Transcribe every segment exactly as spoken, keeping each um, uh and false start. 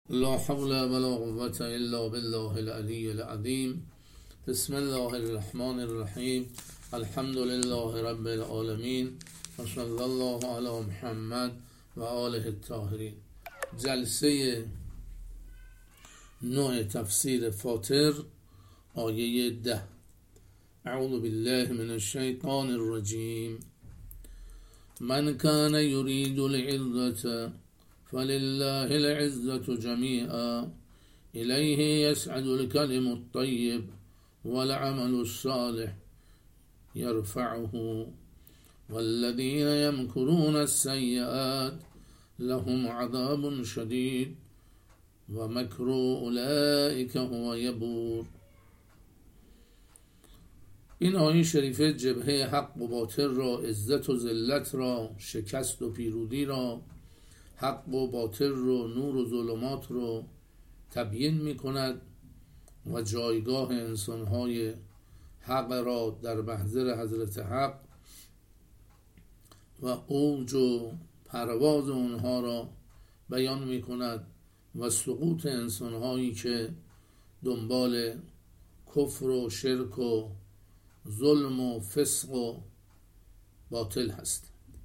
لا حول ولا قوة إلا بالله العلي العظيم. بسم الله الرحمن الرحیم. الحمد لله رب العالمین و صلی الله علی محمد و آله الطاهرین. جلسه نوع تفسیر فاطر، آیه ده. اعوذ بالله من الشیطان الرجیم. من كان يريد العزة فلله العزة جميعا إليه يسعد الكلم الطيب والعمل الصالح يرفعه والذين يمكرون السيئات لهم عذاب شديد ومكر أولئك هو يبور. این آیه شریفه جبهه حق و باطل را، عزت و ذلت را، شکست و پیروزی را، حق و باطل رو، نور و ظلمات رو تبیین می کند و جایگاه انسانهای حق را در محضر حضرت حق و اوج و پرواز اونها را بیان می کند و سقوط انسانهایی که دنبال کفر و شرک و ظلم و فسق و باطل هست.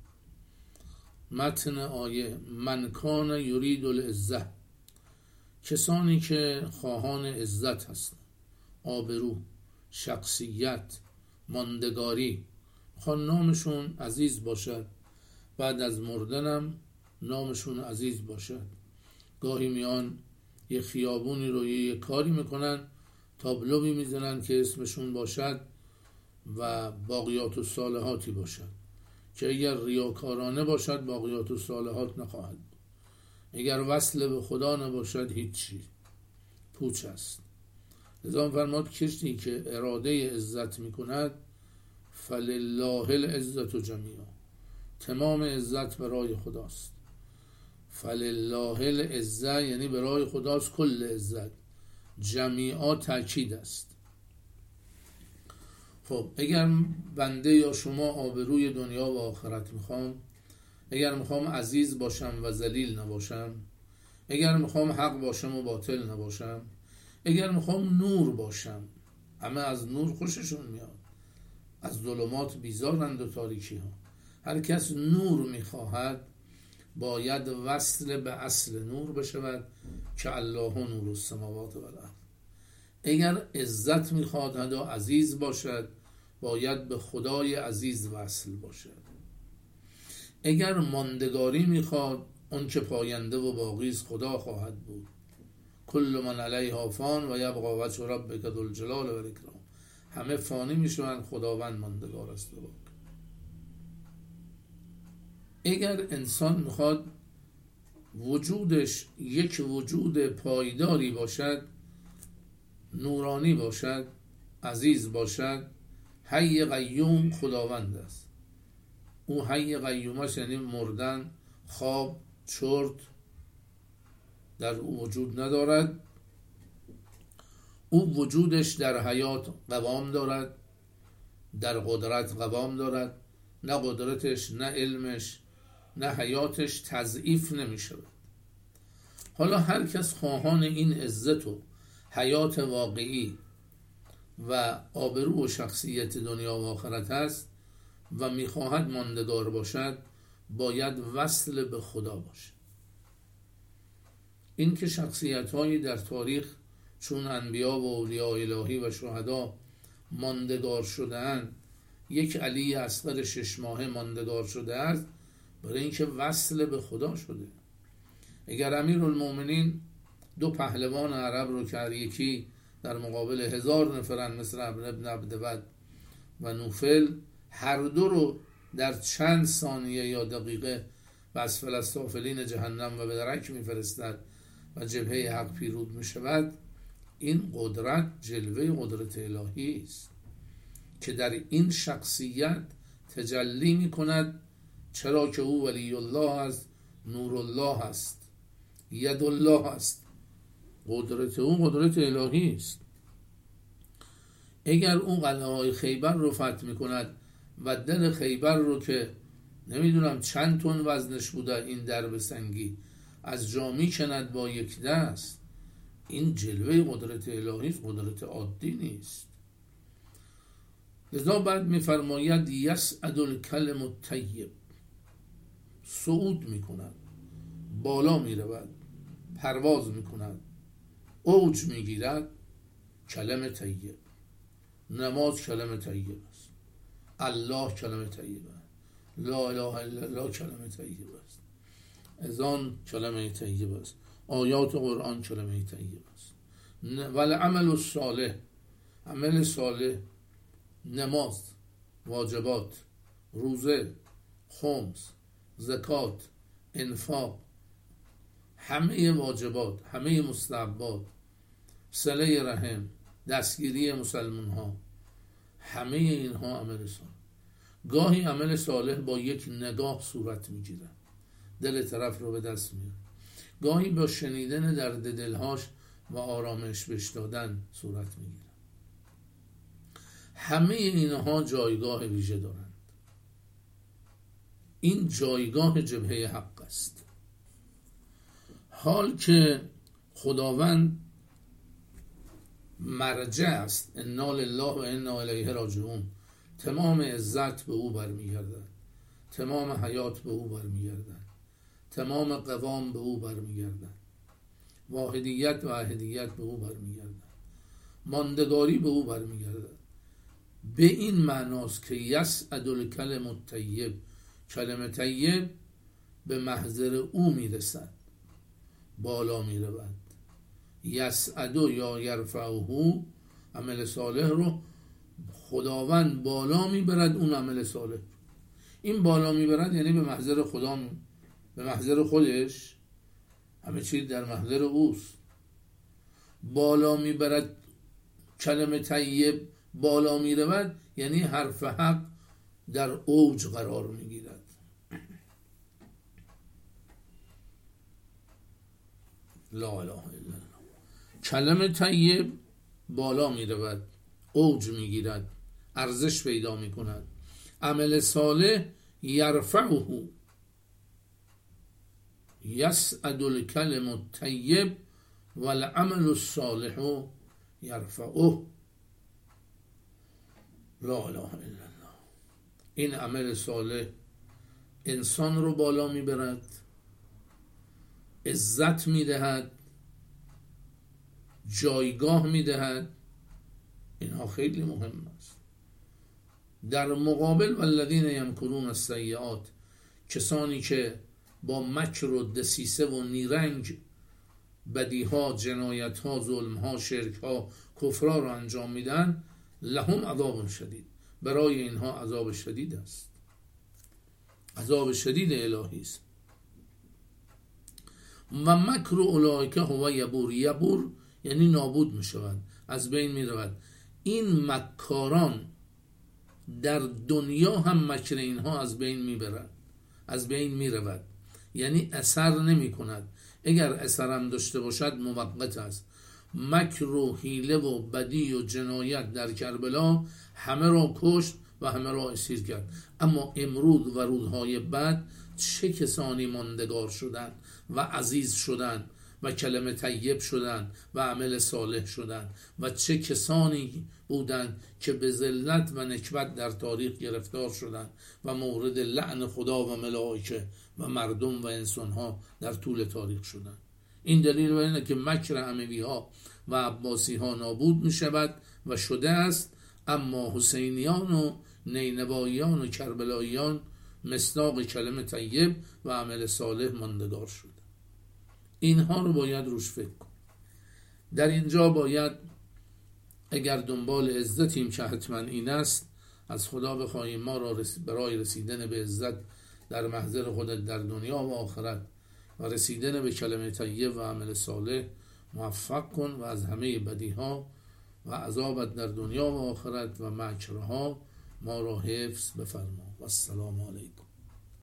متن آیه: من کان یرید العزة، کسانی که خواهان عزت هستند، آبرو، شخصیت، ماندگاری، خوان نامشون عزیز باشد، بعد از مردنم نامشون عزیز باشد. گاهی میان یه خیابونی رو یه کاری میکنن، تابلوی میزنن که اسمشون باشد و باقیات الصالحاتی باشد، که اگر ریاکارانه باشد باقیات الصالحات نخواهد بود، اگر وصل به خدا نباشد هیچی، پوچ است. لذا فرمود کسی که اراده عزت میکند فلله العزة جمیعا، تمام عزت برای خداست. فلله العزة یعنی برای خداست کل عزت، جمیعا تأکید است. خب اگر بنده یا شما آبروی دنیا و آخرت میخوام، اگر میخوام عزیز باشم و ذلیل نباشم، اگر میخوام حق باشم و باطل نباشم، اگر میخوام نور باشم، همه از نور خوششون میاد، از ظلمات بیزارند و تاریکی ها. هر کس نور میخواهد باید وصل به اصل نور بشود که الله نور السماوات و الارض. اگر عزت میخواد و عزیز باشد باید به خدای عزیز وصل باشد. اگر ماندگاری میخواد، اون که پاینده و باقی است خدا خواهد بود. کل من علیها فان و یبقی وجه ربک ذو الجلال و الاکرام. همه فانی میشوند، خداوند ماندگار است و باقی. اگر انسان میخواد وجودش یک وجود پایداری باشد، نورانی باشد، عزیز باشد، حی قیوم خداوند است. او حی قیومش یعنی مردن، خواب، چرت در او وجود ندارد. او وجودش در حیات قوام دارد، در قدرت قوام دارد. نه قدرتش، نه علمش، نه حیاتش تضعیف نمی شود. حالا هر کس خواهان این عزت و حیات واقعی و آبرو و شخصیت دنیا و آخرت است و میخواهد ماندگار باشد، باید وصل به خدا باشد. این که شخصیت هایی در تاریخ چون انبیا و اولیاء الهی و شهدا ماندگار شده‌اند، یک علی اصغر شش ماهه ماندگار شده است برای اینکه وصل به خدا شده. اگر امیرالمومنین دو پهلوان عرب رو که هر یکی در مقابل هزار نفرن مثل عمرو بن عبدود و نوفل، هر دو رو در چند ثانیه یا دقیقه و اسفل السافلین جهنم و به درک میفرستد و جبهه حق پیروز میشود، این قدرت جلوه قدرت الهی است که در این شخصیت تجلی میکند. چرا که او ولی الله است، نور الله است، ید الله است. قدرت او قدرت الهی است. اگر اون قلعه های خیبر رو فتح میکند و در خیبر رو که نمیدونم چند تن وزنش بوده این درب سنگی از جا می کند با یک دست، این جلوه قدرت الهی است، قدرت عادی نیست. لذا بعد میفرماید یصعد الکلم الطیب، صعود میکند، بالا میرود، پرواز میکند، اوج میگیرد کلم طیب. نماز کلم طیب است، الله کلم طیب است، لا اله الا الله کلمه طیب است، اذان کلمه طیب است، آیات قرآن کلمه طیب است. والعمل الصالح، عمل صالح، نماز، واجبات، روزه، خمس، زکات، انفاق، همه واجبات، همه مستحبات، صله رحم، دستگیری مسلمان ها، همه اینها عمل صالح. گاهی عمل صالح با یک نگاه صورت میگیره، دل طرف رو به دست میاره. گاهی با شنیدن درد دلهاش و آرامش بهش دادن صورت میگیره. همه اینها جایگاه ویژه دارند. این جایگاه جبهه حق است. حال که خداوند مرجع است، انا لله و انا الیه راجعون، تمام عزت به او برمیگردد، تمام حیات به او برمیگردد، تمام قوام به او برمیگردد، واحدیت و احدیت به او برمیگردد، ماندگاری به او برمیگردد. به این معناست که یصعد الکلم الطیب، کلمه طیب به محضر او میرسد، بالا میرود. یصعد یا یرفعه، عمل صالح رو خداوند بالا میبرد. اون عمل صالح این بالا میبرد یعنی به محضر خدا، به محضر خودش، همه چیز در محضر اوست. بالا میبرد، کلمه طیب بالا میرود یعنی حرف حق در اوج قرار میگیرد. لا اله الا الله. کلمه طیب بالا میرود، اوج میگیرد، ارزش پیدا میکند. عمل صالح یرفعه، یصعد الکلم الطیب والعمل الصالح یرفعه. لا اله الا الله. این عمل صالح انسان رو بالا میبرد، عزت میدهد، جایگاه میدهد. اینها خیلی مهم است. در مقابل والذین یمکرون السیئات، کسانی که با مکر و دسیسه و نیرنگ بدیها، جنایتها، ظلمها، شرکها، کفرها رو انجام میدن، لهم عذاب شدید، برای اینها عذاب شدید است، عذاب شدید الهی است. و مکر اولئک هو یبور، یبور یعنی نابود میشوند، از بین میرود. این مکاران در دنیا هم مکر اینها از بین میبرد، از بین میرود، یعنی اثر نمی کند. اگر اثر هم داشته باشد موقت است. مکر و حیله و بدی و جنایت در کربلا همه را کشت و همه را اسیر کرد. اما امروز و روزهای بعد چه کسانی ماندگار شدند و عزیز شدند و کلمه طیب شدند و عمل صالح شدند، و چه کسانی بودند که به ذلت و نکبت در تاریخ گرفتار شدند و مورد لعن خدا و ملائکه و مردم و انسانها در طول تاریخ شدند. این دلیل بر اینه که مکر اموی ها و عباسی ها نابود می شود و شده است، اما حسینیان و نینواییان و کربلاییان مصداق کلمه طیب و عمل صالح ماندگار شد. اینها رو باید روش فکر کن. در اینجا باید اگر دنبال عزتیم که حتما این است، از خدا بخواهیم ما را برای رسیدن به عزت در محضر خودت در دنیا و آخرت و رسیدن به کلمه طیب و عمل صالح موفق کن و از همه بدیها و عذابت در دنیا و آخرت و مکرها ما را حفظ بفرما. و السلام علیکم.